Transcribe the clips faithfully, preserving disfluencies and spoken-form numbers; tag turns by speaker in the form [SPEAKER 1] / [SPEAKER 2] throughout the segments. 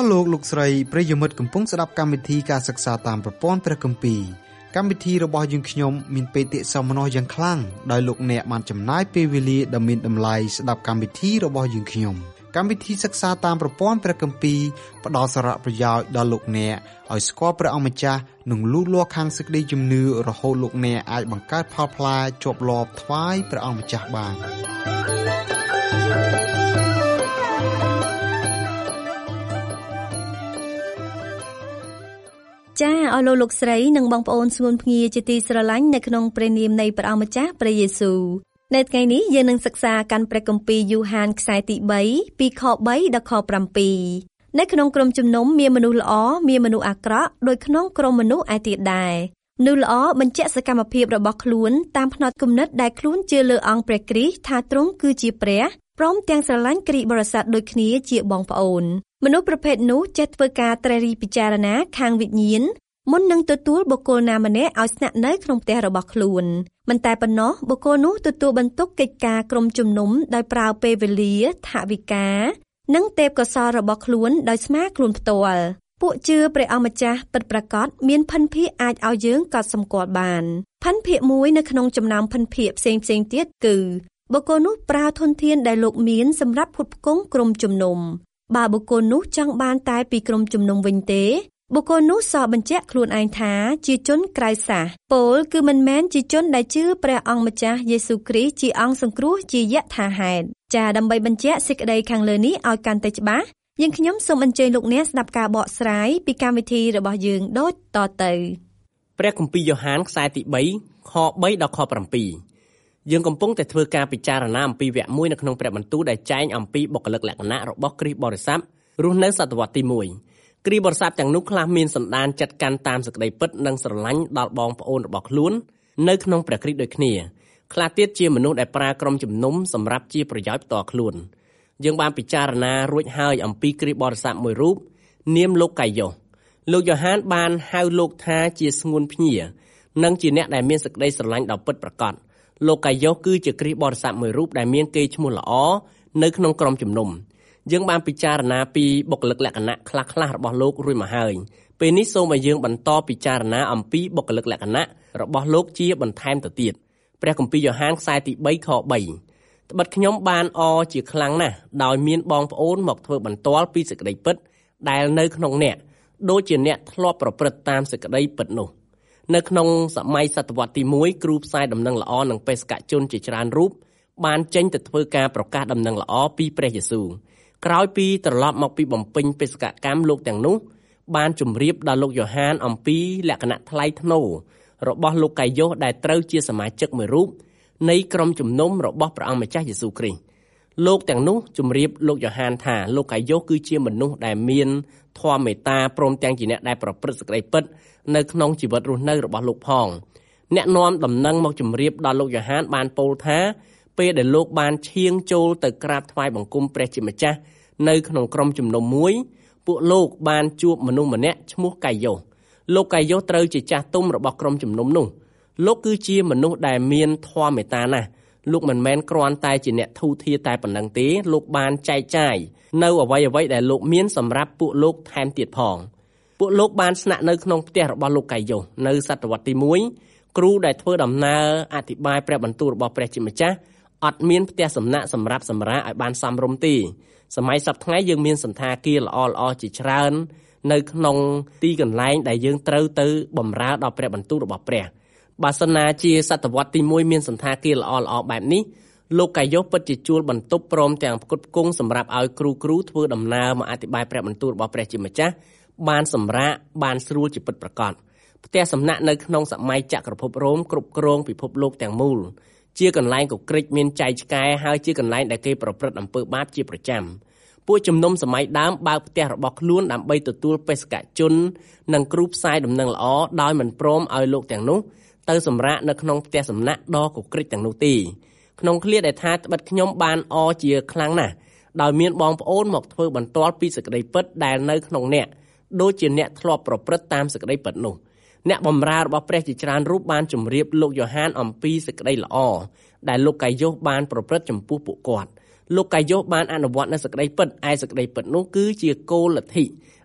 [SPEAKER 1] លោកលោកស្រីប្រិយមិត្តកំពុងស្ដាប់កម្មវិធីការសិក្សាតាមប្រព័ន្ធព្រះគម្ពីរកម្មវិធីរបស់យើងខ្ញុំមានបេតិសមនោយ៉ាងខ្លាំងដោយលោកអ្នកបានចំណាយពេលវេលាដ៏មានតម្លៃស្ដាប់កម្មវិធីរបស់យើងខ្ញុំកម្មវិធីសិក្សាតាមប្រព័ន្ធព្រះគម្ពីរផ្ដល់សារៈប្រយោជន៍ដល់លោកអ្នកឲ្យស្គាល់ព្រះអង្គម្ចាស់និងលូតលាស់ខាងសេចក្តីជំនឿរហូតលោកអ្នកអាចបង្កើតផលផ្លែជាប់លាប់ថ្វាយព្រះអង្គម្ចាស់បាន
[SPEAKER 2] ចាអស់លោកលោកស្រីនិងបងប្អូនស្ងួនភ្ងាជាទីស្រឡាញ់នៅក្នុងព្រះនាមនៃព្រះអង្គម្ចាស់ព្រះយេស៊ូវនៅថ្ងៃនេះយើងនឹងសិក្សាកាន់ព្រះគម្ពីរយូហានខ្សែទីបីពីខបីដល់ខប្រាំពីរនៅក្នុងក្រុមជំនុំមានមនុស្សល្អមានមនុស្សអាក្រក់ដោយក្នុងក្រុមមនុស្សឯទៀតដែរមនុស្សល្អបញ្ជាក់សកម្មភាពរបស់ខ្លួនតាមផ្នត់គំនិតដែលខ្លួនជឿលើអង្គព្រះគ្រីស្ទថាទ្រង់គឺជាព្រះព្រមទាំងស្រឡាញ់គ្រីស្ទបរិស័ទដូចគ្នាជាបងប្អូនមនុស្សប្រភេទនោះចេះធ្វើការត្រិះរិះពិចារណាខាងវិញ្ញាណមុននឹងទទួលបុគ្គលណាម្នាក់ឲ្យស្នាក់នៅក្នុងផ្ទះរបស់ខ្លួនមិនតែប៉ុណ្ណោះបុគ្គលនោះទទួលបន្ទុកកិច្ចការក្រុមជំនុំដោយប្រើពេលវេលាថវិកានិងទេពកោសល្យរបស់ខ្លួនដោយស្មារខ្លួនផ្ទាល់ពួកជឿព្រះអង្គម្ចាស់ពិតប្រាកដមានភិនភាគអាចឲ្យយើងកត់សម្គាល់បានភិនភាគមួយនៅក្នុងចំណោមភិនភាគផ្សេងផ្សេងទៀតគឺបុគ្គលនោះប្រើធនធានដែលលោកមានសម្រាប់ផ្គត់ផ្គង់ក្រុមជំនុំបើបុគ្គលនោះចង់បានតែពីក្រុមជំនុំវិញទេបុគ្គលនោះសរបញ្ជាក់ខ្លួនឯងថាជាជនក្រៅសាសពោលគឺមិនមែនជាជនដែលជឿព្រះអង្គម្ចាស់យេស៊ូវគ្រីស្ទជាអង្គសង្គ្រោះជាយថាហេតុចាដើម្បីបញ្ជាក់សេចក្តីខាងលើនេះឲ្យកាន់តែច្បាស់យើងខ្ញុំសូមអញ្ជើញលោកអ្នកស្ដាប់ការបកស្រាយពីកម្មវិធីរបស់យើងដូចតទៅ
[SPEAKER 3] ព្រះគម្ពីរយ៉ូហានខ្សែទីបីខបីដល់ខប្រាំពីរយើងកំពុងតែធ្វើការពិចារណាអំពីវគ្គមួយនៅក្នុងព្រះបន្ទូលដែលចែងអំពីបុគ្គលិកលក្ខណៈរបស់គ្រីស្ទបរិស័ទរស់នៅសតវត្សទីមួយគ្រីស្ទបរិស័ទទាំងនោះខ្លះមានសន្តានចិត្តកាន់តាមសេចក្តីពិតនិងស្រឡាញ់ដល់បងប្អូនរបស់ខ្លួននៅក្នុងព្រះគ្រីស្ទដូចគ្នាខ្លះទៀតជាមនុស្សដែលប្រើក្រុមជំនុំសម្រាប់ជាប្រយោជន៍ផ្ទាល់ខ្លួនយើងបានពិចារណារួចហើយអំពីគ្រីស្ទបរិស័ទមួយរូបនាមលោកកាយ៉ូសលោកយ៉ូហានបានហៅលោកថាជាស្ងួនភ្ញានិងជាអ្នកដែលមានសេចក្តីស្រឡាញ់ដ៏ពិតប្រាកដលោកកាយ៉ូសគឺជាគ្រីស្ទបរិស័ទមួយរូបដែលមានកេរ្តិ៍ឈ្មោះល្អនៅក្នុងក្រុមជំនុំយើងបានពិចារណាពីបុគ្គលិកលក្ខណៈខ្លះៗរបស់លោករួចមកហើយពេលនេះសូមឲ្យយើងបន្តពិចារណាអំពីបុគ្គលិកលក្ខណៈរបស់លោកជាបន្ថែមទៅទៀតព្រះគម្ពីរយ៉ូហានខ្សែទីបីខបីត្បិតខ្ញុំបានអរជាខ្លាំងណាស់ដោយមានបងប្អូនមកធ្វើបន្ទាល់ពីសេចក្តីពិតដែលនៅក្នុងអ្នកដូចជាអ្នកធ្លាប់ប្រព្រឹត្តតាមសេចក្តីពិតនោះនៅក្នុងសម័យសតវត្សទីមួយគ្រូផ្សាយដំណឹងល្អនិងបេសកជនជាច្រើនរូបបានចេញទៅធ្វើការប្រកាសដំណឹងល្អពីព្រះយេស៊ូវក្រោយពីត្រឡប់មកពីបំពេញបេសកកម្មលោកទាំងនោះបានជម្រាបដល់លោកយ៉ូហានអំពីលក្ខណៈថ្លៃថ្នូររបស់លោកកាយ៉ូសដែលត្រូវជាសមាជិកមួយរូបនៃក្រុមជំនុំរបស់ព្រះអង្គម្ចាស់យេស៊ូវគ្រីស្ទលោកទាំងនោះជម្រាបលោកយ៉ូហានថាលោកកាយ៉ូសគឺជាមនុស្សដែលមានធម៌មេត្តាព្រមទាំងជាអ្នកដែលប្រព្រឹត្តសេចក្តីពិតនៅក្នុងជីវិតរស់នៅរបស់លោកផងអ្នកនាំដំណឹងមកជម្រាបដល់លោកយ៉ូហានបានពោលថាពេលដែលលោកបានឈាងចូលទៅក្រាបថ្វាយបង្គំព្រះជាម្ចាស់នៅក្នុងក្រុមជំនុំមួយពួកលោកបានជួបមនុស្សម្នាក់ឈ្មោះកាយ៉ូសលោកកាយ៉ូសត្រូវជាចាស់ទុំរបស់ក្រុមជំនុំនោះលោកគឺជាមនុស្សដែលមានធម៌មេត្តាណាស់លោកមិនមែនគ្រាន់តែជាអ្នកធូរធារតែប៉ុណ្ណឹងទេលោកបានចែកចាយនៅអ្វីអ្វីដែលលោកមានសម្រាប់ពួកលោកថែមទៀតផងពួកលោកបានស្នាក់នៅក្នុងផ្ទះរបស់លោកកាយ៉ូសនៅសតវត្សទីមួយគ្រូដែលធ្វើដំណើរអធិប្បាយព្រះបន្ទូលរបស់ព្រះជាម្ចាស់អត់មានផ្ទះសំណាក់សម្រាប់សម្រាកឲ្យបានសមរម្យទេសម័យសប្តាហ៍ថ្ងៃយើងមានសន្តាគារល្អល្អជាច្រើននៅក្នុងទីកន្លែងដែលយើងត្រូវទៅបម្រើដល់ព្រះបន្ទូលរបស់ព្រះបើសិនណាជាសតវត្សទីមួយមានសន្តាគារល្អល្អបែបនេះលោកកាយ៉ូសពិតជាជួលបន្ទប់ព្រមទាំងផ្គត់ផ្គង់សម្រាប់ឲ្យគ្រូគ្រូធ្វើដំណើរមកអធិប្បាយព្រះបន្ទូលរបស់ព្រះជាម្ចាស់បានសម្រាកបានស្រួលជាពិតប្រាកដផ្ទះសំណាក់នៅក្នុងសម័យចក្រភពរ៉ូមគ្រប់គ្រងពិភពលោកទាំងមូលជាកន្លែងកុក្រិចមានចែកឆ្កែហើយជាកន្លែងដែលគេប្រព្រឹត្តអំពើបាបជាប្រចាំពួកជំនុំសម័យដើមបើកផ្ទះរបស់ខ្លួនដើម្បីទទួលបេសកជននិងគ្រូផ្សាយដំណឹងល្អដោយមិនព្រមឲ្យលោកទាំងនោះទៅសម្រាកនៅក្នុងផ្ទះសំណាក់ដ៏កុក្រិចទាំងនោះទេក្នុងឃ្លាដែលថាត្បិតខ្ញុំបានអរជាខ្លាំងណាស់ដោយមានបងប្អូនមកធ្វើបន្ទាល់ពីសេចក្តីពិតដែលនៅក្នុងអ្នកដូចជាអ្នកធ្លាប់ប្រព្រឹត្តតាមសេចក្តីពិតនោះអ្នកបម្រើរបស់ព្រះជាច្រើនរូបបានជម្រាបលោកយ៉ូហានអំពីសេចក្តីល្អដែលលោកកាយ៉ូសបានប្រព្រឹត្តចំពោះពួកគាត់លោកកាយ៉ូសបានអនុវត្តនូវសេចក្តីពិតឯសេចក្តីពិតនោះគឺជាគោលលទ្ធិ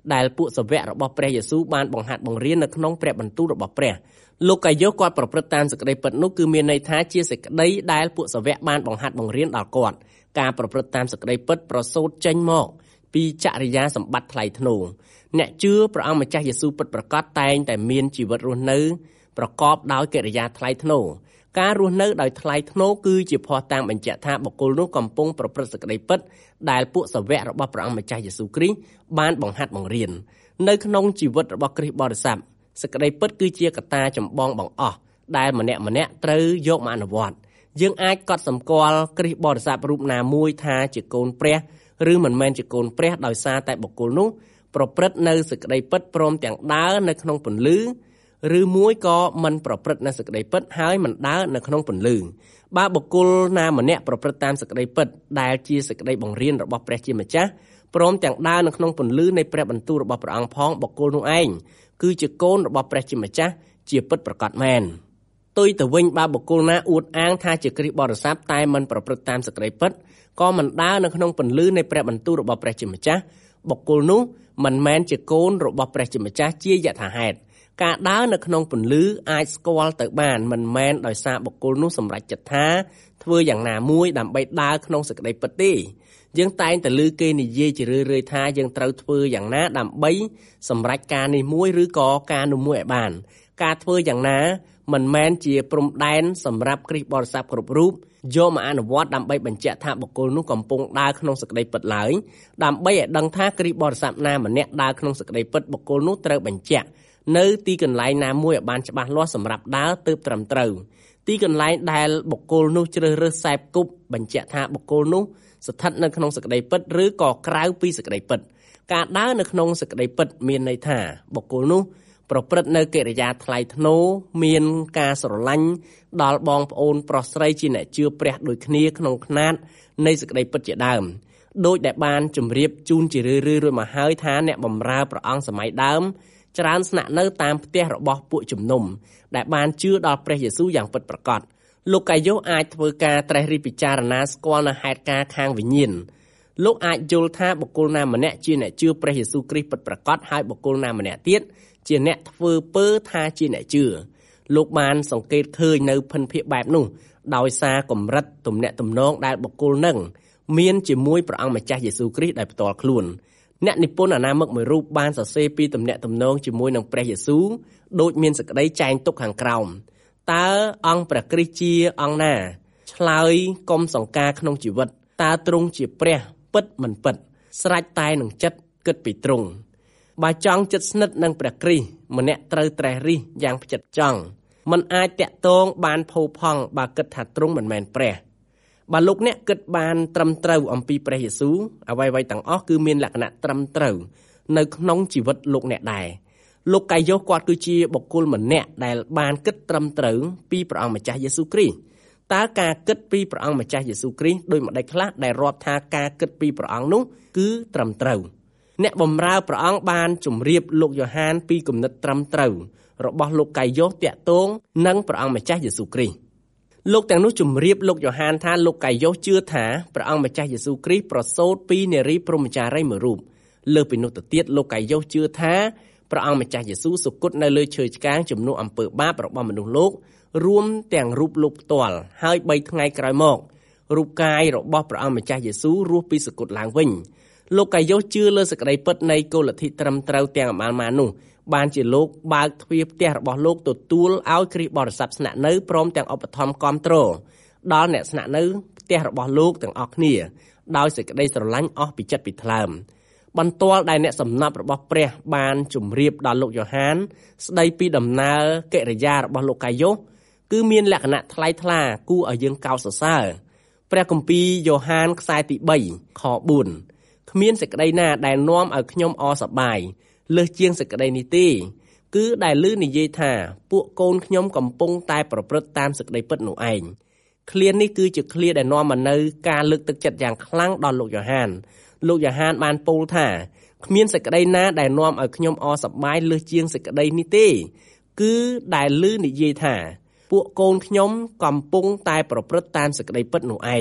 [SPEAKER 3] ដែលពួកសាវករបស់ព្រះយេស៊ូវបានបង្ហាត់បង្រៀននៅក្នុងព្រះបន្ទូលរបស់ព្រះលោកកាយ៉ូសគាត់ប្រព្រឹត្តតាមសេចក្តីពិតនោះគឺមានន័យថាជាសេចក្តីដែលពួកសាវកបានបង្ហាត់បង្រៀនដល់គាត់ការប្រព្រឹត្តតាមសេចក្តីពិតប្រសូតចេញមកពីចរិយាសម្បត្តិថ្លៃថ្នូរអ្នកជឿព្រះអង្គម្ចាស់យេស៊ូវពិតប្រាកដតែងតែមានជីវិតរស់នៅប្រកបដោយកិរិយាថ្លៃថ្នូរការរស់នៅដោយថ្លៃថ្នូរគឺជាភស្តុតាងបញ្ជាក់ថាបុគ្គលនោះកំពុងប្រព្រឹត្តសេចក្តីពិតដែលពួកសាវករបស់ព្រះអង្គម្ចាស់យេស៊ូវគ្រីស្ទបានបង្ហាត់បង្រៀននៅក្នុងជីវិតរបស់គ្រីស្ទបរិស័ទសេចក្តីពិតគឺជាកត្តាចម្បងបង្អស់ដែលម្នាក់ម្នាក់ត្រូវយកមកអនុវត្តយើងអាចកត់សម្គាល់គ្រីស្ទបរិស័ទរូបណាមួយថាជាកូនព្រះឬមិនមែនជាកូនព្រះដោយសារតែបុគ្គលនោះប្រព្រឹត្តនៅសេចក្តីពិតព្រមទាំងដើរនៅក្នុងពន្លឺឬមួយក៏មិនប្រព្រឹត្តនៅសេចក្តីពិតហើយមិនដើរនៅក្នុងពន្លឺបើបុគ្គលណាម្នាក់ប្រព្រឹត្តតាមសេចក្តីពិតដែលជាសេចក្តីបង្រៀនរបស់ព្រះជាម្ចាស់ព្រមទាំងដើរនៅក្នុងពន្លឺនៃព្រះបន្ទូលរបស់ព្រះអង្គផងបុគ្គលនោះឯងគឺជាកូនរបស់ព្រះជាម្ចាស់ជាពិតប្រាកដមែនផ្ទុយទៅវិញបើបុគ្គលណាអួតអាងថាជាគ្រីស្ទបរិស័ទតែមិនប្រព្រឹត្តតាមសេចក្តីពិតក៏មិនដើរនៅក្នុងពន្លឺនៃព្រះបន្ទូលរបស់ព្រះជាម្ចាស់បុគ្គលនោះមិនមែនជាកូនរបស់ព្រះជាម្ចាស់ជាយថាហេតុការដើរនៅក្នុងពន្លឺអាចស្គាល់ទៅបានមិនមែនដោយសារបុគ្គលនោះសម្រេចចិត្តថាធ្វើយ៉ាងណាមួយដើម្បីដើរក្នុងសេចក្តីពិតទេយើងតែងតែឮគេនិយាយជារឿយៗថាយើងត្រូវធ្វើយ៉ាងណាដើម្បីសម្រេចការនេះមួយឬក៏ការនោះមួយឲ្យបានការធ្វើយ៉ាងណាមិនមែនជាព្រំដែនសម្រាប់គ្រីស្ទបរិស័ទគ្រប់រូបយកមកអនុវត្តដើម្បីបញ្ជាក់ថាបុគ្គលនោះកំពុងដើរក្នុងសេចក្តីពិតឡើយដើម្បីឲ្យដឹងថាគ្រីស្ទបរិស័ទណាម្នាក់ដើរក្នុងសេចក្តីពិតបុគ្គលនោះត្រូវបញ្ជាក់នៅទីកន្លែងណាមួយឲ្យបានច្បាស់លាស់សម្រាប់ដើរទើបត្រឹមត្រូវទីកន្លែងដែលបុគ្គលនោះជ្រើសរើសសែបគប់បញ្ជាក់ថាបុគ្គលនោះស្ថិតនៅក្នុងសេចក្តីពិតឬក៏ក្រៅពីសេចក្តីពិតការដើរនៅក្នុងសេចក្តីពិតមានន័យថាបុគ្គលនោះប្រព្រឹត្តនៅកិរិយាថ្លៃថ្នូរមានការស្រឡាញ់ដល់បងប្អូនប្រុសស្រីជាអ្នកជឿព្រះដូចគ្នាក្នុងខ្នាតនៃសេចក្តីពិតជាដើមដោយដែលបានជម្រាបជូនជារឿយៗរួចមកហើយថាអ្នកបម្រើព្រះអង្គសម័យដើមច្រើនស្នាក់នៅតាមផ្ទះរបស់ពួកជំនុំដែលបានជឿដល់ព្រះយេស៊ូវយ៉ាងពិតប្រាកដលោកកាយ៉ូសអាចធ្វើការត្រេះរិះពិចារណាស្គាល់នៅហេតុការណ៍ខាងវិញ្ញាណលោកអាចយល់ថាបុគ្គលណាម្នាក់ជាអ្នកជឿព្រះយេស៊ូវគ្រីស្ទពិតប្រាកដហើយបុគ្គលណាម្នាក់ទៀតជាអ្នកធ្វើពើថាជាអ្នកជឿលោកបានសង្កេតឃើញនៅភិនភាគបែបនោះដោយសារកម្រិតទំនាក់ទំនងដែលបុគ្គលនឹងមានជាមួយព្រះអង្គម្ចាស់យេស៊ូវគ្រីស្ទដោយផ្ទាល់ខ្លួនអ្នកនិពន្ធអាណាមិកមួយរូបបានសរសេរពីទំនាក់ទំនងជាមួយនឹងព្រះយេស៊ូវដូចមានសេចក្តីចែងទុកខាងក្រោមតើអង្គព្រះគ្រីស្ទជាអង្គណាឆ្លើយកុំសង្ការក្នុងជីវិតតើទ្រង់ជាព្រះពិតមិនពិតស្រេចតែនឹងចិត្តគិតពីទ្រង់បើចង់ចិត្តស្និទ្ធនឹងព្រះគ្រីស្ទម្នាក់ត្រូវត្រេះរិះយ៉ាងផ្ចិតផ្ចង់មិនអាចតាក់ទងបានផូរផង់បើគិតថាទ្រង់មិនមែនព្រះបើលោកអ្នកគិតបានត្រឹមត្រូវអំពីព្រះយេស៊ូវអ្វីៗទាំងអស់គឺមានលក្ខណៈត្រឹមត្រូវនៅក្នុងជីវិតលោកអ្នកដែរលោកកាយ៉ូសគាត់គឺជាបុគ្គលម្នាក់ដែលបានគិតត្រឹមត្រូវពីព្រះអង្គម្ចាស់យេស៊ូវគ្រីស្ទតើការគិតពីព្រះអង្គម្ចាស់យេស៊ូវគ្រីស្ទដោយម្ដេចខ្លះដែលរាប់ថាការគិតពីព្រះអង្គនោះគឺត្រឹមត្រូវអ្នកបម្រើព្រះអង្គបានជម្រាបលោកយ៉ូហានពីគំនិតត្រឹមត្រូវរបស់លោកកាយ៉ូសតាក់ទងនឹងព្រះអង្គម្ចាស់យេស៊ូវគ្រីស្ទលោកទាំងនោះជម្រាបលោកយ៉ូហានថាលោកកាយ៉ូសជឿថាព្រះអង្គម្ចាស់យេស៊ូវគ្រីស្ទប្រសូតពីនារីព្រហ្មចារីយ៍មួយរូបលើសពីនោះទៅទៀតលោកកាយ៉ូសជឿថាព្រះអង្គម្ចាស់យេស៊ូវសុគតនៅលើឈើឆ្កាងជំនួសអំពើបាបរបស់មនុស្សលោករួមទាំងរូបលោកផ្ទាល់ហើយបីថ្ងៃក្រោយមករូបកាយរបស់ព្រះអង្គម្ចាស់យេស៊ូវរស់ពីសុគតឡើងវិញលោកកាយ៉ូសជឿលើសេចក្តីពិតនៃគោលលទ្ធិត្រឹមត្រូវទាំងអមាលម៉ានោះបានជាលោកបើកទ្វារផ្ទះរបស់លោកទទួលឲ្យគ្រីស្ទបរិស័ទស្នាក់នៅព្រមទាំងឧបត្ថម្ភគាំទ្រដល់អ្នកស្នាក់នៅផ្ទះរបស់លោកទាំងអស់គ្នាដោយសេចក្តីស្រឡាញ់អស់ពីចិត្តពីថ្លើមបន្ទាល់ដែលអ្នកសំណប់របស់ព្រះបានជម្រាបដល់លោកយ៉ូហានស្ដីពីដំណើរកិរិយារបស់លោកកាយ៉ូសគឺមានលក្ខណៈថ្លៃថ្លាគួរឲ្យយើងកោតសរសើរព្រះគម្ពីរយ៉ូហានខ្សែទីបីខបួនគ្មានសេចក្តីណាដែលនាំឲ្យខ្ញុំអសប្បាយលើសជាងសេចក្តីនេះទេគឺដែលឮនិយាយថាពួកកូនខ្ញុំកំពុងតែប្រព្រឹត្តតាមសេចក្តីពិតនោះឯងឃ្លានេះគឺជាឃ្លាដែលនាំមកនៅការលើកទឹកចិត្តយ៉ាងខ្លាំងដល់លោកយ៉ូហានលោកយ៉ូហានបានពោលថាគ្មានសេចក្តីណាដែលនាំឲ្យខ្ញុំអសប្បាយលើសជាងសេចក្តីនេះទេគឺដែលឮនិយាយថាពួកកូនខ្ញុំកំពុងតែប្រព្រឹត្តតាមសេចក្តីពិតនោះឯង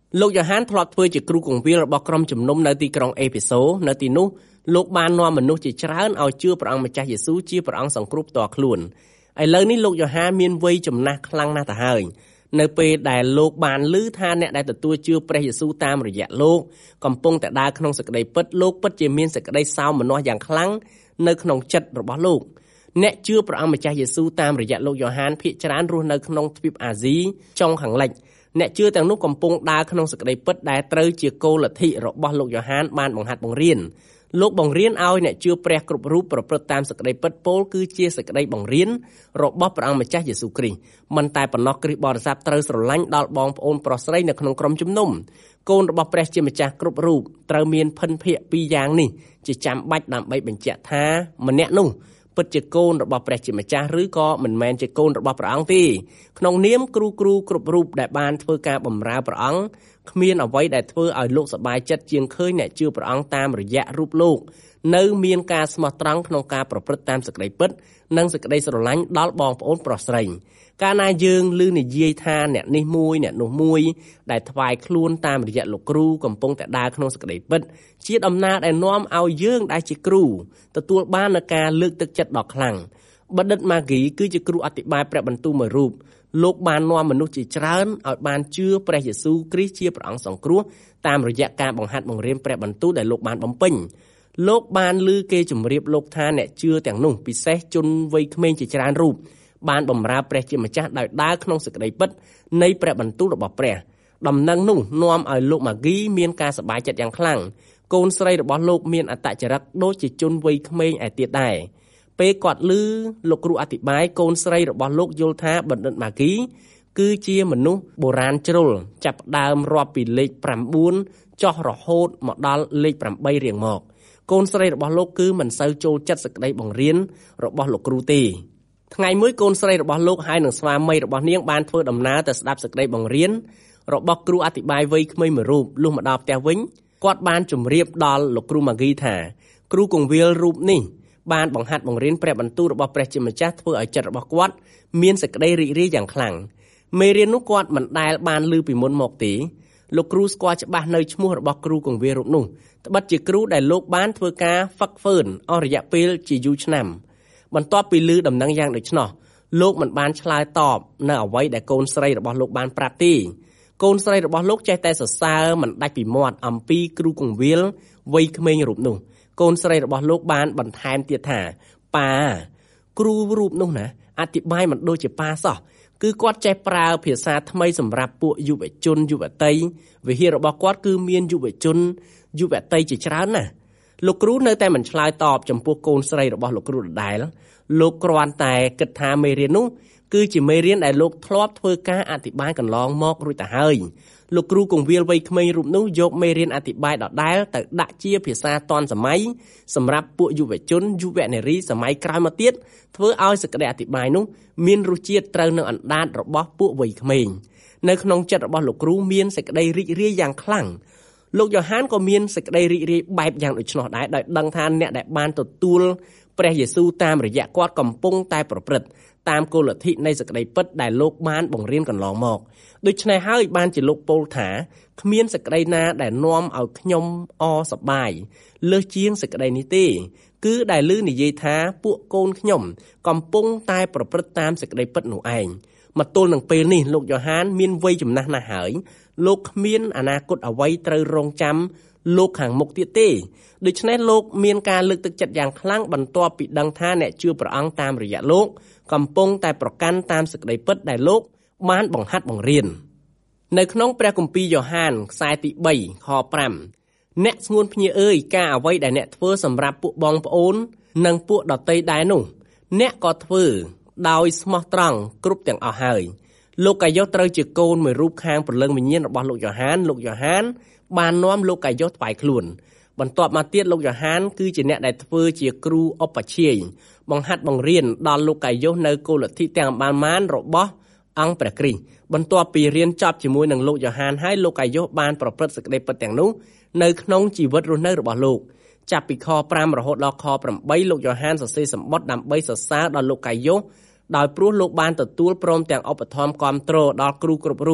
[SPEAKER 3] លោកយ៉ូហានធ្លាប់ធ្វើជាគ្រូគង្វាលរបស់ក្រុមជំនុំនៅទីក្រុងអេភេសូនៅទីនោះលោកបាននាំមនុស្សជាច្រើនឲ្យជឿព្រះអង្គម្ចាស់យេស៊ូវជាព្រះអង្គសង្គ្រោះផ្ទាល់ខ្លួនឥឡូវនេះលោកយ៉ូហានមានវ័យចំណាស់ខ្លាំងណាស់ទៅហើយនៅពេលដែលលោកបានឮថាអ្នកដែលទទួលជឿព្រះយេស៊ូវតាមរយៈលោកកំពុងតែដើរក្នុងសេចក្តីពិតលោកពិតជាមានសេចក្តីសោមនស្សយ៉ាងខ្លាំងនៅក្នុងចិត្តរបស់លោកអ្នកជឿព្រះអង្គម្ចាស់យេស៊ូវតាមរយៈលោកយ៉ូហានភាគច្រើនរស់នៅក្នុងទ្វីបអាស៊ីចុងខាងលិចអ្នកជឿទាំងនោះកំពុងដើរក្នុងសេចក្តីពិតដែលត្រូវជាគោលលទ្ធិរបស់លោកយ៉ូហានបានបង្ហាត់បង្រៀនលោកបង្រៀនឲ្យអ្នកជឿព្រះគ្រប់រូបប្រព្រឹត្តតាមសេចក្តីពិតពោលគឺជាសេចក្តីបង្រៀនរបស់ព្រះអង្គម្ចាស់យេស៊ូវគ្រីស្ទមិនតែប៉ុណ្ណោះគ្រីស្ទបរិស័ទត្រូវស្រឡាញ់ដល់បងប្អូនប្រុសស្រីនៅក្នុងក្រុមជំនុំកូនរបស់ព្រះជាម្ចាស់គ្រប់រូបត្រូវមានភិនភាគពីរយ៉ាងនេះជាចាំបាច់ដើម្បីបញ្ជាក់ថាម្នាក់នោះពិតជាកូនរបស់ព្រះជាម្ចាស់ឬក៏មិនមែនជាកូនរបស់ព្រះអង្គទេក្នុងនាមគ្រូគ្រូគ្រប់រូបដែលបានធ្វើការបម្រើព្រះអង្គគ្មានអ្វីដែលធ្វើឲ្យលោកសប្បាយចិត្តជាងឃើញអ្នកជឿព្រះអង្គតាមរយៈរូបលោកនៅមានការស្មោះត្រង់ក្នុងការប្រព្រឹត្តតាមសេចក្តីពិតនិងសេចក្តីស្រឡាញ់ដល់បងប្អូនប្រុសស្រីកាលណាយើងឮនិយាយថាអ្នកនេះមួយអ្នកនោះមួយដែលថ្វាយខ្លួនតាមរយៈលោកគ្រូកំពុងតែដើរក្នុងសេចក្តីពិតជាដំណើរដែលនាំឲ្យយើងដែលជាគ្រូទទួលបាននូវការលើកទឹកចិត្តដ៏ខ្លាំងបណ្ឌិតម៉ាហ្គីគឺជាគ្រូអធិប្បាយព្រះបន្ទូលមួយរូបលោកបាននាំមនុស្សជាច្រើនឲ្យបានជឿព្រះយេស៊ូវគ្រីស្ទជាព្រះអង្គសង្គ្រោះតាមរយៈការបង្ហាត់បង្រៀនព្រះបន្ទូលដែលលោកបានបំពេញលោកបានឮគេជម្រាបលោកថាអ្នកជឿទាំងនោះពិសេសជនវ័យក្មេងជាច្រើនរូបបានបម្រើព្រះជាម្ចាស់ដោយដើរក្នុងសេចក្តីពិតនៃព្រះបន្ទូលរបស់ព្រះដំណឹងនោះនាំឲ្យលោកម៉ាហ្គីមានការសប្បាយចិត្តយ៉ាងខ្លាំងកូនស្រីរបស់លោកមានអត្តចរិតដូចជាជនវ័យក្មេងឯទៀតដែរពេលគាត់ឮលោកគ្រូអធិប្បាយកូនស្រីរបស់លោកយល់ថាបណ្ឌិតម៉ាហ្គីគឺជាមនុស្សបុរាណជ្រុលចាប់ផ្ដើមរាប់ពីលេខប្រាំបួនចុះរហូតមកដល់លេខប្រាំបីរៀងមកកូនស្រីរបស់លោកគឺមិនសូវចូលចិត្តសេចក្តីបង្រៀនរបស់លោកគ្រូទេថ្ងៃមួយកូនស្រីរបស់លោកហើយនឹងស្វាមីរបស់នាងបានធ្វើដំណើរទៅស្ដាប់សេចក្តីបង្រៀនរបស់គ្រូអធិប្បាយវ័យក្មេងមួយរូបលុះមកដល់ផ្ទះវិញគាត់បានជម្រាបដល់លោកគ្រូម៉ាហ្គីថាគ្រូគង្វាលរូបនេះបានបង្ហាត់បង្រៀនព្រះបន្ទូលរបស់ព្រះជាម្ចាស់ធ្វើឲ្យចិត្តរបស់គាត់មានសេចក្តីរីករាយយ៉ាងខ្លាំងមេរៀននោះគាត់មិនដែលបានឮពីមុនមកទេលោកគ្រូស្គាល់ច្បាស់នៅឈ្មោះរបស់គ្រូគង្វាលរូបនោះត្បិតជាគ្រូដែលលោកបានធ្វើការហ្វឹកហ្វឺនអស់រយៈពេលជាយូរឆ្នាំបន្ទាប់ពីឮដំណឹងយ៉ាងដូច្នោះលោកមិនបានឆ្លើយតបនៅអ្វីដែលកូនស្រីរបស់លោកបានប្រាប់ទេកូនស្រីរបស់លោកចេះតែសរសើរមិនដាច់ពីមាត់អំពីគ្រូគង្វាលវ័យក្មេងរូបនោះកូនស្រីរបស់លោកបានបន្ថែមទៀតថាប៉ាគ្រូរូបនោះណាអធិប្បាយមិនដូចជាប៉ាសោះគឺគាត់ចេះប្រើភាសាថ្មីសម្រាប់ពួកយុវជនយុវតីវិហាររបស់គាត់គឺមានយុវជនយុវតីជាច្រើនណាស់លោកគ្រូនៅតែមិនឆ្លើយតបចំពោះកូនស្រីរបស់លោកគ្រូដដែលលោកគ្រាន់តែគិតថាមេរៀននោះគឺជាមេរៀនដែលលោកធ្លាប់ធ្វើការអធិប្បាយកន្លងមករួចទៅហើយលោកគ្រូគង្វាលវ័យក្មេងរូបនោះយកមេរៀនអធិប្បាយដដែលទៅដាក់ជាភាសាទាន់សម័យសម្រាប់ពួកយុវជនយុវនារីសម័យក្រោយមកទៀតធ្វើឲ្យសេចក្តីអធិប្បាយនោះមានរសជាតិត្រូវនឹងអណ្ដាតរបស់ពួកវ័យក្មេងនៅក្នុងចិត្តរបស់លោកគ្រូមានសេចក្តីរីករាយយ៉ាងខ្លាំងលោកយ៉ូហានក៏មានសេចក្តីរីករាយបែបយ៉ាងដូច្នោះដែរដោយដឹងថាអ្នកដែលបានទទួលព្រះយេស៊ូវតាមរយៈគាត់កំពុងតែប្រព្រឹត្តតាមគោលលទ្ធិនៃសេចក្តីពិតដែលលោកបានបង្រៀនកន្លងមកដូច្នេះហើយបានជាលោកពោលថាគ្មានសេចក្តីណាដែលនាំឲ្យខ្ញុំអសប្បាយលើសជាងសេចក្តីនេះទេគឺដែលឮនិយាយថាពួកកូនខ្ញុំកំពុងតែប្រព្រឹត្តតាមសេចក្តីពិតនោះឯងមកទល់នឹងពេលនេះលោកយ៉ូហានមានវ័យចំណាស់ណាស់ហើយលោកគ្មានអនាគតអ្វីត្រូវរងចាំលោកខាងមុខទៀតទេដូច្នេះលោកមានការលើកទឹកចិត្តយ៉ាងខ្លាំងបន្ទាប់ពីដឹងថាអ្នកជឿព្រះអង្គតាមរយៈលោកកំពុងតែប្រកាន់តាមសេចក្តីពិតដែលលោកបានបង្ហាត់បង្រៀននៅក្នុងព្រះគម្ពីរយ៉ូហានខ្សែទីបីខប្រាំអ្នកស្ងួនភ្ញាអើយការអ្វីដែលអ្នកធ្វើសម្រាប់ពួកបងប្អូននិងពួកដតីដែរនោះអ្នកក៏ធ្វើដោយស្មោះត្រង់គ្រប់ទាំងអស់ហើយលោកកាយុសត្រូវជាកូនមួយរូបខាងព្រលឹងវិញ្ញាណរបស់លោកយ៉ូហានលោកយ៉ូហានបាននាំលោកកាយុសថ្វាយខ្លួនបន្ទាប់មកទៀតលោកយ៉ូហានគឺជាអ្នកដែលធ្វើជាគ្រូឧបជាយបង្ហាត់បង្រៀនដល់លោកកាយុសនៅគោលលទ្ធិទាំងបានមានរបស់អង្គព្រះគ្រីស្ទបន្ទាប់ពីរៀនចប់ជាមួយនឹងលោកយ៉ូហានហើយលោកកាយុសបានប្រព្រឹត្តសេចក្តីពិតទាំងនោះនៅក្នុងជីវិតរស់នៅរបស់លោកចាប់ពីខប្រាំរហូតដល់ខប្រាំបីលោកយ៉ូហានសរសេរសម្បត្តិដើម្បីសរសើរដល់លោកកាយុសដោយព្រោះលោកបានទទួលព្រមទាំងឧបត្ថម្ភគាំទ្រដល់គ្រូគ្រប់រូប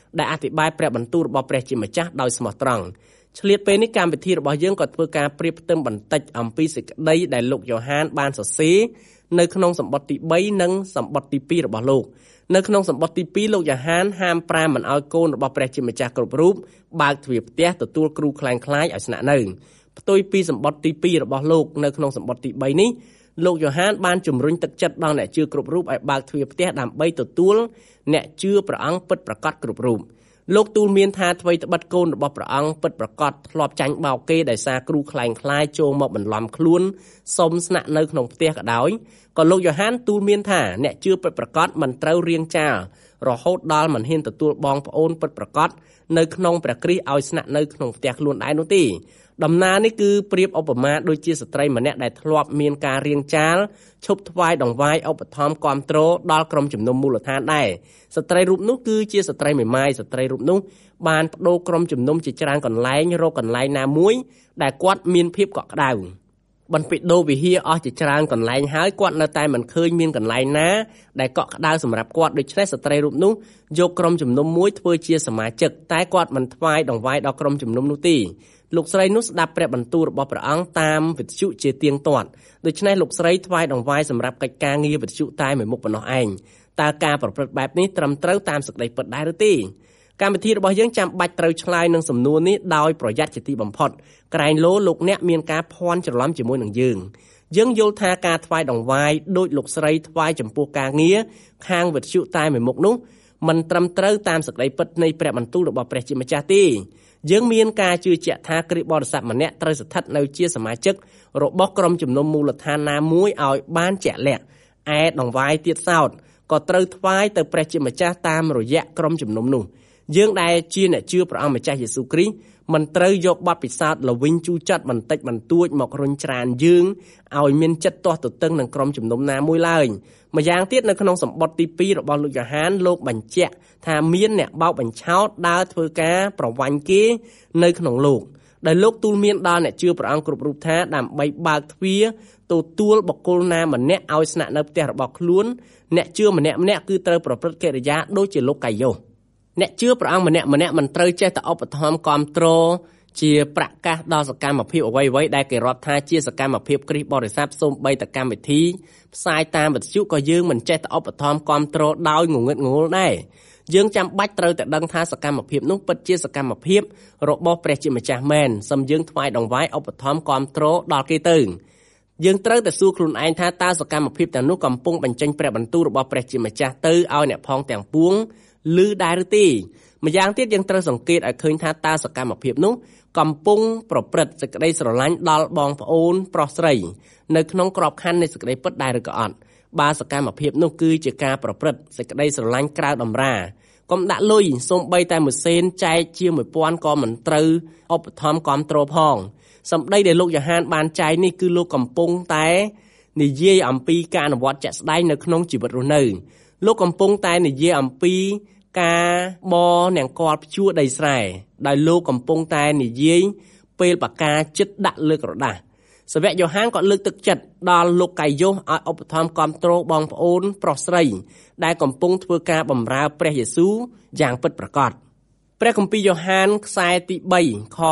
[SPEAKER 3] ដែលអធិប្បាយព្រះបន្ទូលរបស់ព្រះជាម្ចាស់ដោយស្មោះត្រង់ឆ្លៀតពេលនេះកម្មវិធីរបស់យើងក៏ធ្វើការប្រៀបផ្ទឹមបន្តិចអំពីសេចក្តីដែលលោកយ៉ូហានបានសរសេរនៅក្នុងសម្បត្តិទី3និងសម្បត្តិទី2របស់លោកនៅក្នុងសម្បត្តិទី2លោកយ៉ូហានហាមប្រាមមិនឲ្យកូនរបស់ព្រះជាម្ចាស់គ្រប់រូបបើកទ្វារផ្ទះទទួលគ្រូខ្លែងខ្លាយឲ្យស្នាក់នៅផ្ទុយពីសម្បត្តិទី2របស់លោកនៅក្នុងសម្បត្តិទី3នេះលោកយ៉ូហានបានជំរុញទឹកចិត្តដល់អ្នកជឿគ្រប់រូបឲ្យបើកទ្វារផ្ទះដើម្បីទទួលអ្នកជឿព្រះអង្គពិតប្រាកដគ្រប់រូបលោកទូលមានថាថ្វីត្បិតកូនរបស់ព្រះអង្គពិតប្រាកដធ្លាប់ចាញ់បោកគេដោយសារគ្រូខ្លែងខ្លាយចូលមកបន្លំខ្លួនសុំស្នាក់នៅក្នុងផ្ទះក៏ដោយក៏លោកយ៉ូហានទូលមានថាអ្នកជឿពិតប្រាកដមិនត្រូវរៀងចាលរហូតដល់មិនហ៊ានទទួលបងប្អូនពិតប្រាកដនៅក្នុងព្រះគ្រីស្ទឲ្យស្នាក់នៅក្នុងផ្ទះខ្លួនដែរនោះទេដំណើរនេះគឺប្រៀបឧបមាដូចជាស្ត្រីម្នាក់ដែលធ្លាប់មានការរៀងចាលឈប់ថ្វាយដង្វាយឧបត្ថម្ភគាំទ្រដល់ក្រុមជំនុំមូលដ្ឋានដែរស្ត្រីរូបនោះគឺជាស្ត្រីមេម៉ាយស្ត្រីរូបនោះបានបដូរក្រុមជំនុំជាច្រើនកន្លែងរកកន្លែងណាមួយដែលគាត់មានភាពកក់ក្ដៅបន្តិចដូរវិហារអស់ជាច្រើនកន្លែងហើយគាត់នៅតែមិនឃើញមានកន្លែងណាដែលកក់ក្ដៅសម្រាប់គាត់ដូច្នេះស្ត្រីរូបនោះយកក្រុមជំនុំមួយធ្វើជាសមាជិកតែគាត់មិនថ្វាយដង្វាយដល់ក្រុមជំនុំនោះទេលោកស្រីនោះស្ដាប់ព្រះបន្ទូលរបស់ព្រះអង្គតាមវិទ្យុជាទៀងទាត់ដូច្នេះលោកស្រីថ្វាយដង្វាយសម្រាប់កិច្ចការងារវិទ្យុតែមួយមុខប៉ុណ្ណោះឯងតើការប្រព្រឹត្តបែបនេះត្រឹមត្រូវតាមសេចក្តីពិតដែរឬទេកម្មវិធីរបស់យើងចាំបាច់ត្រូវឆ្លើយនឹងសំណួរនេះដោយប្រយ័ត្នជាទីបំផុតក្រែងលោលោកអ្នកមានការភ័ន្តច្រឡំជាមួយនឹងយើងយើងយល់ថាការថ្វាយដង្វាយដោយលោកស្រីថ្វាយចំពោះការងារខាងវិទ្យុតែមួយមុខនោះមិនត្រឹមត្រូវតាមសេចក្តីពិតនៃព្រះបន្ទូលរបស់ព្រះជាម្ចាស់ទេយើងមានការជឿជាក់ថាគ្រីស្ទបរិស័ទម្នាក់ត្រូវស្ថិតនៅជាសមាជិករបស់ក្រុមជំនុំមូលដ្ឋានណាមួយឲ្យបានជាក់លាក់ឯដង្វាយទៀតសោតក៏ត្រូវថ្វាយទៅព្រះជាម្ចាស់តាមរយៈក្រុមជំនុំនោះយើងដែលជាអ្នកជឿព្រះអង្គម្ចាស់យេស៊ូវគ្រីស្ទមិនត្រូវយកបទពិសោធន៍ល្វីងជូរចត់បន្តិចបន្តួចមករុញច្រានយើងឲ្យមានចិត្តទាស់ទទឹងនឹងក្រុមជំនុំណាមួយឡើយម្យ៉ាងទៀតនៅក្នុងសម្បត្តិទី2របស់លោកយ៉ូហានលោកបញ្ជាក់ថាមានអ្នកបោកបញ្ឆោតដើរធ្វើការប្រវាញ់គេនៅក្នុងលោកដែលលោកទូលមានដល់អ្នកជឿព្រះអង្គគ្រប់រូបថាដើម្បីបើកទ្វារទទួលបុគ្គលណាម្នាក់ឲ្យស្នាក់នៅផ្ទះរបស់ខ្លួនអ្នកជឿម្នាក់ម្នាក់គឺត្រូវប្រព្រឹត្តកិរិយាដូចជាលោកកាយ៉ូសអ្នកជឿព្រះអង្គម្នាក់ម្នាក់មិនត្រូវចេះតែឧបត្ថម្ភគាំទ្រជាប្រកាសដល់សកម្មភាពអ្វីៗដែលគេរាប់ថាជាសកម្មភាពគ្រីស្ទបរិស័ទសូម្បីតែកម្មវិធីផ្សាយតាមវិទ្យុក៏យើងមិនចេះតែឧបត្ថម្ភគាំទ្រដោយងងឹតងងល់ដែរយើងចាំបាច់ត្រូវតែដឹងថាសកម្មភាពនោះពិតជាសកម្មភាពរបស់ព្រះជាម្ចាស់មែនសូមយើងថ្វាយដង្វាយឧបត្ថម្ភគាំទ្រដល់គេទៅយើងត្រូវតែសួរខ្លួនឯងថាតើសកម្មភាពទាំងនោះកំពុងបញ្ចេញព្រះបន្ទូលរបស់ព្រះជាម្ចាស់ទៅឲ្យអ្នកផងទាំងពួងឮដែរឬទេម្យ៉ាងទៀតយើងត្រូវសង្កេតឲ្យឃើញថាតើសកម្មភាពនោះកំពុងប្រព្រឹត្តសេចក្តីស្រឡាញ់ដល់បងប្អូនប្រុសស្រីនៅក្នុងក្របខ័ណ្ឌនៃសេចក្តីពិតដែរឬក៏អត់បើសកម្មភាពនោះគឺជាការប្រព្រឹត្តសេចក្តីស្រឡាញ់ក្រៅតម្រាកុំដាក់លុយសូម្បីតែមួយសេនចែកជាមួយពាន់ក៏មិនត្រូវឧបត្ថម្ភគាំទ្រផងសម្ដីដែលលោកយ៉ូហានបានចែកនេះគឺលោកកំពុងតែនិយាយអំពីការអនុវត្តជាក់ស្ដែងនៅក្នុងជីវិតរស់នៅលោកកំពុងតែនិយាយអំពីការបរនង្គ័លភ្ជួរដីស្រែដោយលោកកំពុងតែនិយាយពេលបកាចិត្តដាក់លើក្រដាសសាវកយ៉ូហានក៏លើកទឹកចិត្តដល់លោកកាយ៉ូសឲ្យឧបត្ថម្ភគាំទ្របងប្អូនប្រុសស្រីដែលកំពុងធ្វើការបម្រើព្រះយេស៊ូវយ៉ាងពិតប្រាកដព្រះគម្ពីរយ៉ូហានខ្សែទី3ខ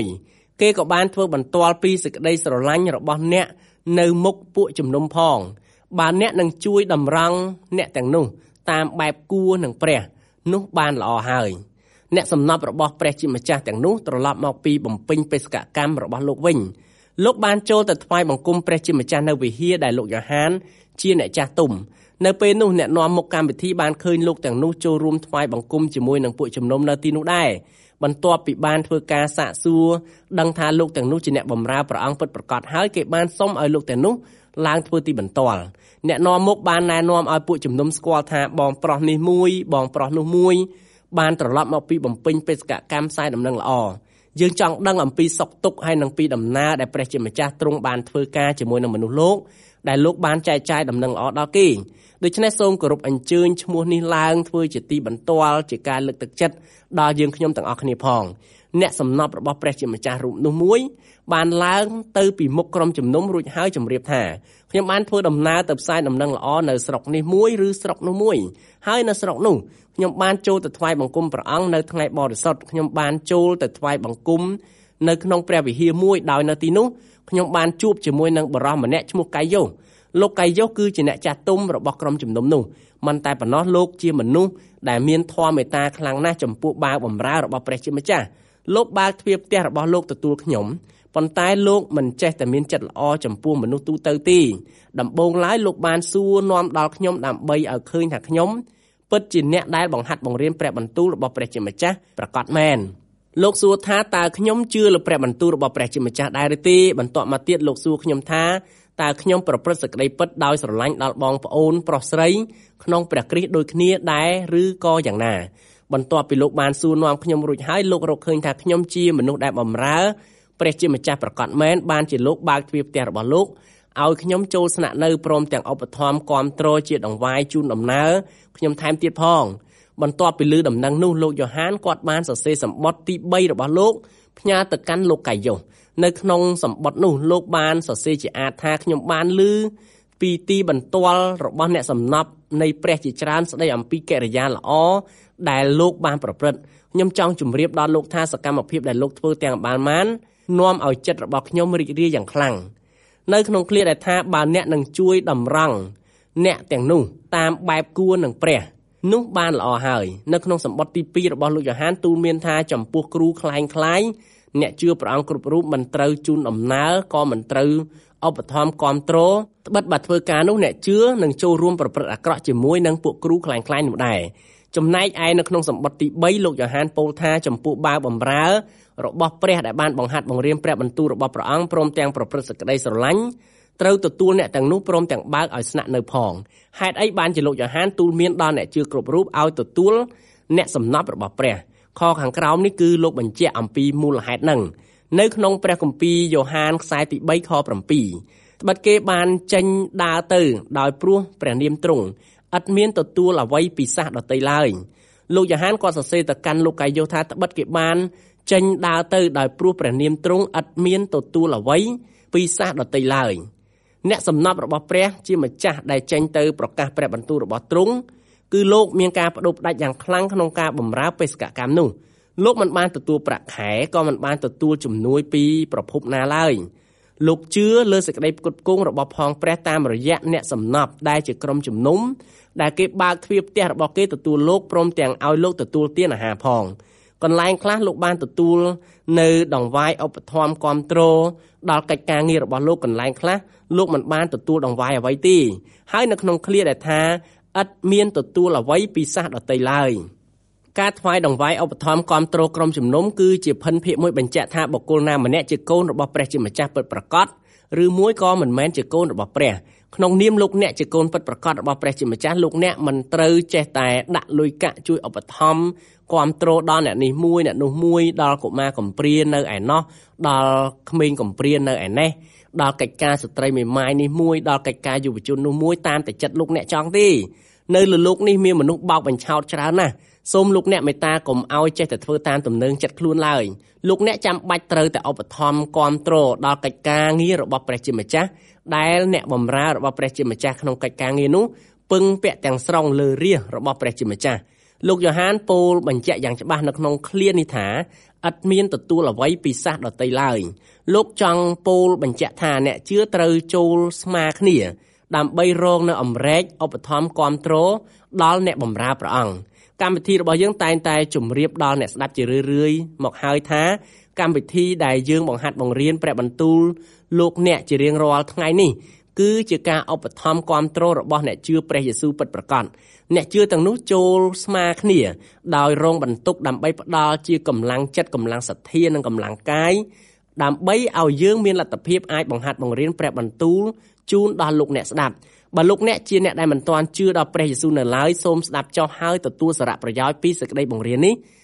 [SPEAKER 3] 6គេក៏បានធ្វើបន្ទាល់ពីសេចក្តីស្រឡាញ់របស់អ្នកនៅមុខពួកជំនុំផងបើអ្នកនឹងជួយតម្រង់អ្នកទាំងនោះតាមបែបគួរនឹងព្រះនោះបានល្អហើយអ្នកសំណប់របស់ព្រះជាម្ចាស់ទាំងនោះត្រឡប់មកពីបំពេញបេសកកម្មរបស់លោកវិញលោកបានចូលទៅថ្វាយបង្គំព្រះជាម្ចាស់នៅវិហារដែលលោកយ៉ូហានជាអ្នកចាស់ទុំនៅពេលនោះអ្នកនាំមុខកម្មវិធីបានឃើញលោកទាំងនោះចូលរួមថ្វាយបង្គំជាមួយនឹងពួកជំនុំនៅទីនោះដែរបន្ទាប់ពីបានធ្វើការសាកសួរដឹងថាលោកទាំងនោះជាអ្នកបម្រើព្រះអង្គពិតប្រាកដហើយគេបានសុំឲ្យលោកទាំងនោះឡើងធ្វើទីបន្ទាល់អ្នកនាំមុខបានណែនាំឲ្យពួកជំនុំស្គាល់ថាបងប្រុសនេះមួយបងប្រុសនោះមួយបានត្រឡប់មកពីបំពេញបេសកកម្មផ្សាយដំណឹងល្អយើងចង់ដឹងអំពីសុខទុក្ខហើយនឹងពីដំណើរដែលព្រះជាម្ចាស់ទ្រង់បានធ្វើការជាមួយនឹងមនុស្សលោកដែលលោកបានចែកចាយដំណឹងល្អដល់គេដូច្នេះសូមគោរពអញ្ជើញឈ្មោះនេះឡើងធ្វើជាទីបន្ទាល់ជាការលើកទឹកចិត្តដល់យើងខ្ញុំទាំងអស់គ្នាផងអ្នកសំណពរបស់ព្រះជាម្ចាស់រូបនោះមួយបានឡើងទៅពីមុខក្រុមជំនុំរួចហើយជម្រាបថាខ្ញុំបានធ្វើដំណើរទៅផ្សាយដំណឹងល្អនៅស្រុកនេះមួយឬស្រុកនោះមួយហើយនៅស្រុកនោះខ្ញុំបានចូលទៅថ្វាយបង្គំព្រះអង្គនៅថ្ងៃបរិសុទ្ធខ្ញុំបានចូលទៅថ្វាយបង្គំនៅក្នុងព្រះវិហារមួយដោយនៅទីនោះខ្ញុំបានជួបជាមួយនឹងបរិសម្នាក់ឈ្មោះកាយយ៉ូសលោកកាយយ៉ូសគឺជាអ្នកចាស់ទុំរបស់ក្រុមជំនុំនោះមិនតែប៉ុណ្ណោះលោកជាមនុស្សដែលមានធម៌មេត្តាខ្លាំងណាស់ចំពោះបាវបម្រើរបស់ព្រះជាម្ចាស់លោកបើកទ្វារផ្ទះរបស់លោកទទួលខ្ញុំប៉ុន្តែលោកមិនចេះតែមានចិត្តល្អចំពោះមនុស្សទូទៅទេដំបូងឡើយលោកបានសួរនាំដល់ខ្ញុំដើម្បីឲ្យឃើញថាខ្ញុំពិតជាអ្នកដែលបង្ហាត់បង្រៀនព្រះបន្ទូលរបស់ព្រះជាម្ចាស់ប្រកបមែនលោកសួរថាតើខ្ញុំជឿលើព្រះបន្ទូលរបស់ព្រះជាម្ចាស់ដែរឬទេបន្ទាប់មកទៀតលោកសួរខ្ញុំថាតើខ្ញុំប្រព្រឹត្តសេចក្តីពិតដោយស្រឡាញ់ដល់បងប្អូនប្រុសស្រីក្នុងព្រះគ្រីស្ទដូចគ្នាដែរឬក៏យ៉ាងណាបន្ទាប់ពីលោកបានសួរនាំខ្ញុំរួចហើយលោករកឃើញថាខ្ញុំជាមនុស្សដែលបម្រើព្រះជាម្ចាស់ប្រកបមែនបានជាលោកបើកទ្វារផ្ទះរបស់លោកឲ្យខ្ញុំចូលស្នាក់នៅព្រមទាំងឧបត្ថម្ភគាំទ្រជាដង្វាយជូនដំណើរខ្ញុំថែមទៀតផងបន្ទាប់ពីឮដំណឹងនោះលោកយ៉ូហានគាត់បានសរសេរសម្បត្តិទីបីរបស់លោកផ្ញើទៅកាន់លោកកាយយ៉ូសនៅក្នុងសម្បត្តិនោះលោកបានសរសេរជាអាតថាខ្ញុំបានឮពីទីបន្ទាល់របស់អ្នកសំណពនៃព្រះជាច្រើនស្ដីអំពីកិរិយាល្អដែលលោកបានប្រព្រឹត្តខ្ញុំចង់ជម្រាបដល់លោកថាសកម្មភាពដែលលោកធ្វើទាំងបានបាននាំឲ្យចិត្តរបស់ខ្ញុំរីករាយយ៉ាងខ្លាំងនៅក្នុងឃ្លាដែលថាបើអ្នកនឹងជួយតម្រង់អ្នកទាំងនោះតាមបែបគួរនឹងព្រះនោះបានល្អហើយនៅក្នុងសម្បត្តិទីពីររបស់លោកយ៉ូហានទូលមានថាចំពោះគ្រូខ្លែងខ្លាយអ្នកជឿព្រះអង្គគ្រប់រូបមិនត្រូវជូនដំណើរក៏មិនត្រូវឧបត្ថម្ភគាំទ្រត្បិតបើធ្វើការនោះអ្នកជឿនឹងចូលរួមប្រព្រឹត្តអាក្រក់ជាមួយនឹងពួកគ្រូខ្លែងខ្លាយនោះដែរចំណែកឯនៅក្នុងសម្បត្តិទីបីលោកយ៉ូហានពោលថាចំពោះបាវបម្រើរបស់ព្រះដែលបានបង្ហាត់បង្រៀនព្រះបន្ទូលរបស់ព្រះអង្គព្រមទាំងប្រព្រឹត្តសេចក្តីស្រឡាញ់ត្រូវទទួលអ្នកទាំងនោះព្រមទាំងបើកឲ្យស្នាក់នៅផងហេតុអីបានជាលោកយ៉ូហានទូលមានដល់អ្នកជឿគ្រប់រូបឲ្យទទួលអ្នកសំណពរបស់ព្រះខខាងក្រោមនេះគឺលោកបញ្ជាក់អំពីមូលហេតុហ្នឹងនៅក្នុងព្រះគម្ពីរយ៉ូហានខ្សែទីបីខ7ត្បិតគេបានចេញដើរទៅដោយព្រោះព្រះនាមទ្រង់ឥតមានទទួលអ្វីពីសាសដតីឡើយលោកយ៉ូហានក៏សរសេរទៅកាន់លោកកាយយ៉ូសថាត្បិតគេបានចេញដើរទៅដោយព្រោះព្រះនាមទ្រង់ឥតមានទទួលអ្វីពីសាសដតីឡើយអ្នកសំណពរបស់ព្រះជាម្ចាស់ដែលចេញទៅប្រកាសព្រះបន្ទូលរបស់ទ្រង់គឺលោកមានការបដិបដាច់យ៉ាងខ្លាំងក្នុងការបម្រើបេសកកម្មនោះលោកមិនបានទទួលប្រាក់ខែក៏មិនបានទទួលជំនួយពីប្រភពណាឡើយលោកជឿលើសេចក្តីផ្គត់ផ្គង់របស់ផងព្រះតាមរយៈអ្នកសំណពដែលជាក្រុមជំនុំដែលគេបើកទ្វារផ្ទះរបស់គេទទួលលោកព្រមទាំងឲ្យលោកទទួលទានអាហារផងកន្លែងខ្លះលោកបានទទួលនៅដង្វាយឧបត្ថម្ភគាំទ្រដល់កិច្ចការងាររបស់លោកកន្លែងខ្លះលោកមិនបានទទួលដង្វាយអ្វីទេហើយនៅក្នុងឃ្លាដែលថាឥតមានទទួលអ្វីពីសាសដតីឡើយការថ្វាយដង្វាយឧបត្ថម្ភគាំទ្រក្រុមជំនុំគឺជាភិនភាគមួយបញ្ជាក់ថាបុគ្គលណាម្នាក់ជាកូនរបស់ព្រះជាម្ចាស់ពិតប្រាកដឬមួយក៏មិនមែនជាកូនរបស់ព្រះក្នុងនាមលោកអ្នកជាកូនពិតប្រាកដរបស់ព្រះជាម្ចាស់លោកអ្នកមិនត្រូវចេះតែដាក់លុយកាក់ជួយឧបត្ថម្ភគាំទ្រដល់អ្នកនេះមួយអ្នកនោះមួយដល់កុមារកំព្រានៅឯណោះដល់ក្មេងកំព្រានៅឯនេះដល់កិច្ចការស្ត្រីមេម៉ាយនេះមួយដល់កិច្ចការយុវជននោះមួយតាមតែចិត្តលោកអ្នកចង់ទេនៅលើលោកនេះមានមនុស្សបោកបញ្ឆោតច្រើនណាស់សូមលោកអ្នកមេត្តាកុំឲ្យចេះតែធ្វើតាមទំនើងចិត្តខ្លួនឡើយលោកអ្នកចាំបាច់ត្រូវតែឧបត្ថម្ភគាំទ្រដល់កិច្ចការងាររបស់ព្រះជាម្ចាស់ដែលអ្នកបម្រើរបស់ព្រះជាម្ចាស់ក្នុងកិច្ចការងារនោះពឹងពាក់ទាំងស្រុងលើរាជរបស់ព្រះជាម្ចាស់លោកយ៉ូហានពោលបញ្ជាក់យ៉ាងច្បាស់នៅក្នុងឃ្លានេះថាឥតមានទទួលអ្វីពីសាសដតីឡើយលោកចង់ពោលបញ្ជាក់ថាអ្នកជឿត្រូវចូលស្មាគ្នាដើម្បីរងនៅអំរែកឧបត្ថម្ភគាំទ្រដល់អ្នកបម្រើព្រះអង្គកម្មវិធីរបស់យើងតែងតែជម្រាបដល់អ្នកស្ដាប់ជារឿយៗមកហើយថាកម្មវិធីដែលយើងបង្ហាត់បង្រៀនព្រះបន្ទូលលោកអ្នកជារៀងរាល់ថ្ងៃនេះគឺជាការឧបត្ថម្ភគាំទ្ររបស់អ្នកជឿព្រះយេស៊ូវពិតប្រាកដអ្នកជឿទាំងនោះចូលស្មាគ្នាដោយរងបន្ទុកដើម្បីផ្ដល់ជាកម្លាំងចិត្តកម្លាំងសទ្ធានិងកម្លាំងកាយដើម្បីឲ្យយើងមានលទ្ធភាពអាចបង្ហាត់បង្រៀនព្រះបន្ទូលជូនដល់លោកអ្នកស្ដាប់បើលោកអ្នកជាអ្នកដែលមិនទាន់ជឿដល់ព្រះយេស៊ូវនៅឡើយសូមស្ដាប់ចុះហើយទទួលសារៈប្រយោជន៍ពីសេចក្តីបង្រៀននេះ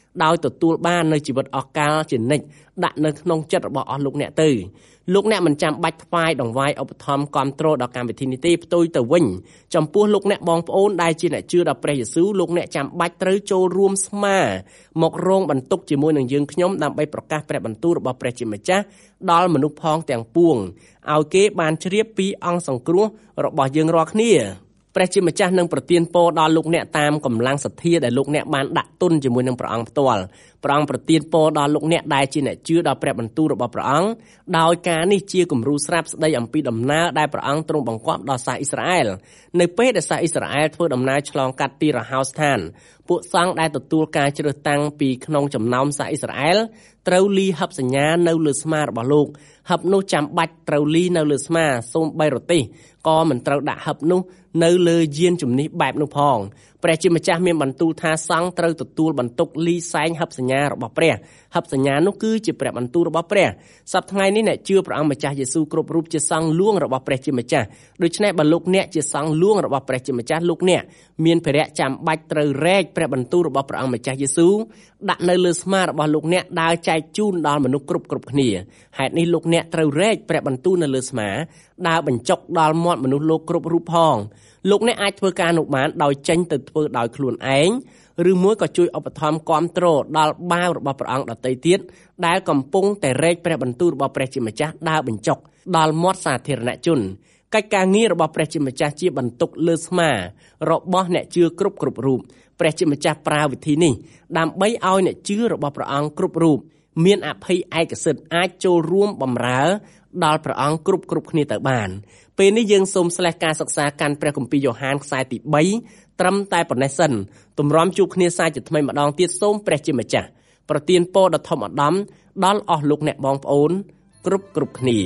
[SPEAKER 3] ដោយទទួលបាននៅជីវិតអស់កលជានិច្ចដាក់នៅក្នុងចិត្តរបស់អស់លោកអ្នកទៅលោកអ្នកមិនចាំបាច់ថ្វាយដង្វាយឧបត្ថម្ភគ្រប់គ្រងដល់កម្មវិធីនេះទេផ្ទុយទៅវិញចំពោះលោកអ្នកបងប្អូនដែលជាអ្នកជឿដល់ព្រះយេស៊ូវលោកអ្នកចាំបាច់ត្រូវចូលរួមស្មាមករងបន្ទុកជាមួយនឹងយើងខ្ញុំដើម្បីប្រកាសព្រះបន្ទូលរបស់ព្រះជាម្ចាស់ដល់មនុស្សផងទាំងពួងឲ្យគេបានជ្រាបពីអង្គសង្គ្រោះរបស់យើងរាល់គ្នាព្រះជាម្ចាស់នឹងប្រទានពរដល់លោកអ្នកតាមកម្លាំងសទ្ធាដែលលោកអ្នកបានដាក់ទុនជាមួយនឹងព្រះអង្គផ្ទាល់ព្រះអង្គប្រទានពរដល់លោកអ្នកដែលជាអ្នកជឿដល់ព្រះបន្ទូលរបស់ព្រះអង្គដោយការនេះជាគំរូស្រាប់ស្ដីអំពីដំណើរដែលព្រះអង្គទ្រង់បង្គាប់ដល់សាសអ៊ីស្រាអែលនៅពេលដែលសាសអ៊ីស្រាអែលធ្វើដំណើរឆ្លងកាត់ទីរហោស្ថានពួកសង្ឃដែលទទួលការជ្រើសតាំងពីក្នុងចំណោមសាសអ៊ីស្រាអែលត្រូវលីហឹបសញ្ញានៅលើស្មារបស់លោកហឹបនោះចាំបាច់ត្រូវលីនៅលើស្មាសូម្បីរទេះក៏មិនត្រូវដាក់ហឹបនោះនៅលើយានជំនិះបែបនោះផងព្រះជាម្ចាស់មានបន្ទូលថាសង្ឃត្រូវទទួលបន្ទុកលីសែងហឹបសញ្ញារបស់ព្រះហឹបសញ្ញានោះគឺជាព្រះបន្ទូលរបស់ព្រះសប្តាហ៍ថ្ងៃនេះអ្នកជឿព្រះអង្គម្ចាស់យេស៊ូវគ្រប់រូបជាសង្ឃលួងរបស់ព្រះជាម្ចាស់ដូច្នេះបើលោកអ្នកជាសង្ឃលួងរបស់ព្រះជាម្ចាស់លោកអ្នកមានភារៈចាំបាច់ត្រូវរែកព្រះបន្ទូលរបស់ព្រះអង្គម្ចាស់យេស៊ូវដាក់នៅលើស្មារបស់លោកអ្នកដើរចែកជូនដល់មនុស្សគ្រប់គ្រប់គ្នាហេតុនេះលោកអ្នកត្រូវរែកព្រះបន្ទូលនៅលើស្មាដើរបញ្ចុកដល់មាត់មនុស្សលោកគ្រប់រូបផងលោកអ្នកអាចធ្វើការនោះបានដោយចេញទៅធ្វើដោយខ្លួនឯងឬមួយក៏ជួយឧបត្ថម្ភគាំទ្រដល់បាវរបស់ព្រះអង្គដទៃទៀតដែលកំពុងតែរែកព្រះបន្ទូលរបស់ព្រះជាម្ចាស់ដើរបញ្ចុកដល់មាត់សាធារណជនកិច្ចការងាររបស់ព្រះជាម្ចាស់ជាបន្ទុកលើស្មារបស់អ្នកជឿគ្រប់គ្រប់រូបព្រះជាម្ចាស់ប្រើវិធីនេះដើម្បីឲ្យអ្នកជឿរបស់ព្រះអង្គគ្រប់រូបមានអភ័យឯកសិទ្ធិអាចចូលរួមបម្រើដល់ព្រះអង្គគ្រប់គ្រប់គ្នាទៅបានពេលនេះយើងសូមស្លេះការសិក្សាកាន់ព្រះគម្ពីរយ៉ូហានខ្សែទីបីត្រឹមតែប៉ុណ្ណេះសិនទម្រាំជួបគ្នាសាជាថ្មីម្ដងទៀតសូមព្រះជាម្ចាស់ប្រទានពរដ៏ធំឧត្តមដល់អស់លោកអ្នកបងប្អូនគ្រប់គ្រប់គ្នា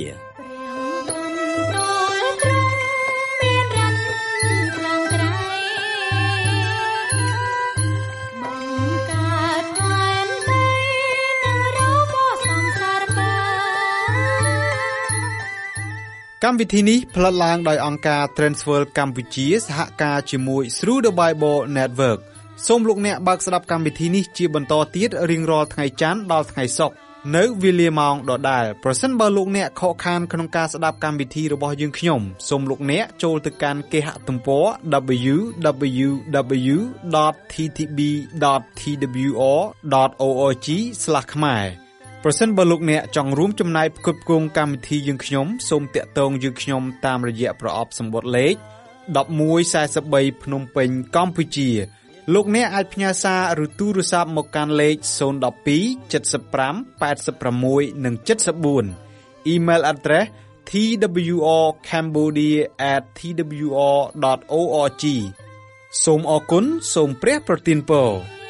[SPEAKER 1] កម្មវិធីនេះផ្លាត់ឡើងដោយអង្គការ Transworld កម្ពុជាសហការជាមួយ Through the Bible Network សូមលោកអ្នកបើកស្ដាប់កម្មវិធីនេះជាបន្តទៀតរៀងរាល់ថ្ងៃច័ន្ទដល់ថ្ងៃសុក្រនៅវេលាម៉ោងដដែលប្រសិនបើលោកអ្នកខកខានក្នុងការស្ដាប់កម្មវិធីរបស់យើងខ្ញុំសូមលោកអ្នកចូលទៅកាន់គេហទំព័រ double-u double-u double-u dot t t b dot t w r dot org ស្លាស ខ្មែរប្រសិនបើលោកអ្នកចង់រួមចំណែកផ្គត់ផ្គង់កម្មវិធីយើងខ្ញុំសូមតាក់ទងយើងខ្ញុំតាមរយៈប្រអប់សម្បត្តិលេខmột một bốn baភ្នំពេញកម្ពុជាលោកអ្នកអាចផ្ញើសារឬទូរស័ព្ទមកកាន់លេខศูนย์ หนึ่ง สอง เจ็ด ห้า แปด หก និង เจ็ด สี่ Email address t w r cambodia at t w r dot org សូមអរគុណសូមព្រះប្រទានពរ